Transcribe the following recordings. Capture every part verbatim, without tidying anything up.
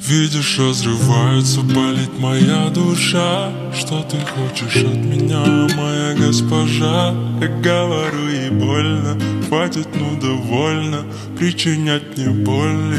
Видишь, разрывается, болит моя душа. Что ты хочешь от меня, моя госпожа? Я говорю, ей больно, хватит, ну довольно причинять мне боли.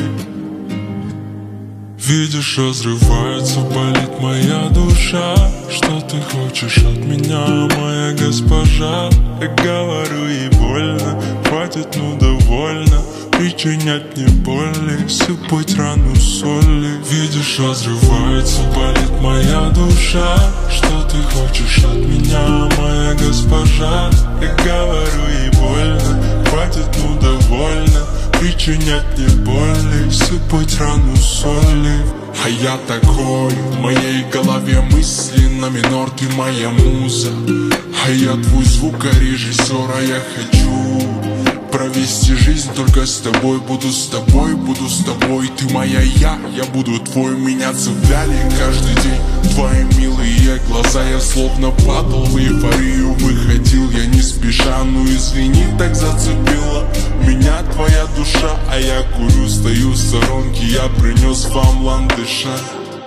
Видишь, разрывается, болит моя душа. Что ты хочешь от меня, моя госпожа? Я говорю, ей больно, хватит, ну довольно причинять мне боли, сыпать рану соли. Видишь, разрывается, болит моя душа. Что ты хочешь от меня, моя госпожа? Я говорю, ей больно, хватит, ну довольно причинять мне боли, сыпать рану соли. А я такой, в моей голове мысли на минор, ты моя муза. А я твой звукорежиссер, а я хочу провести жизнь только с тобой. Буду с тобой, буду с тобой, ты моя я, я буду твой. Меня цепляли каждый день твои милые глаза. Я словно падал в эйфорию, выходил я не спеша. Ну извини, так зацепила меня твоя душа. А я курю, стою в сторонке, я принес вам ландыша.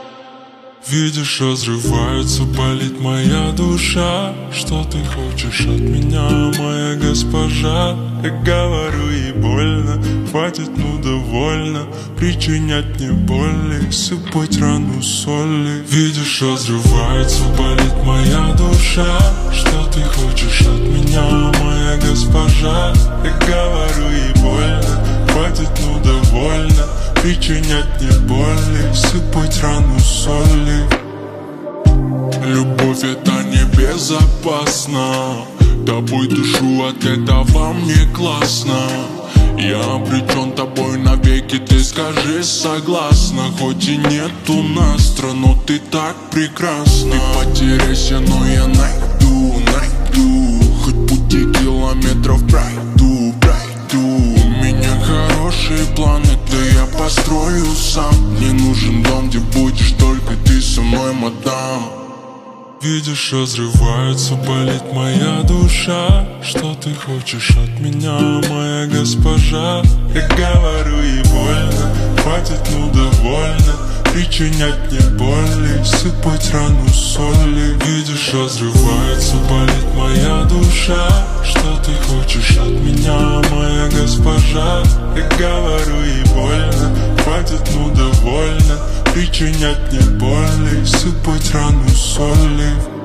Видишь, разрывается, болит моя душа. Что ты хочешь от меня, моя госпожа? Я говорю, ей больно, хватит, ну довольно причинять мне боли, сыпать рану соли. Видишь, разрывается, болит моя душа. Что ты хочешь от меня, моя госпожа? Я говорю, ей больно, хватит, ну довольно причинять мне боли, сыпать рану соли. Любовь это не безопасно, тобой душу, от этого мне классно. Я обречен тобой навеки, ты скажи согласна. Хоть и нету настро, но ты так прекрасна. Ты потеряйся, но я найду, найду. Хоть пути километров пройду, пройду. У меня хорошие планы, да я построю сам. Мне нужен дом, где будешь только ты со мной, мадам. Видишь, разрывается, болит моя душа. Что ты хочешь от меня, моя госпожа? Я говорю, ей больно, хватит, ну довольно причинять мне боли, сыпать рану соли. Видишь, разрывается, болит моя душа. Что ты хочешь от меня, моя госпожа? Я говорю, ей больно, хватит, ну довольно причинять мне боли, сыпать рану соли.